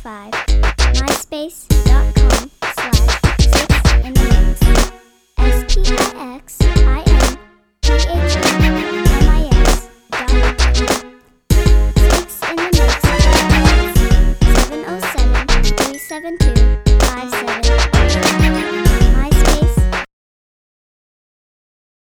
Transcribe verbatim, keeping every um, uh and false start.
five. MySpace.com slash six in the mix. S P I X I N P H O M I S dot Six in the Mix. seven oh seven, three seven two, five seven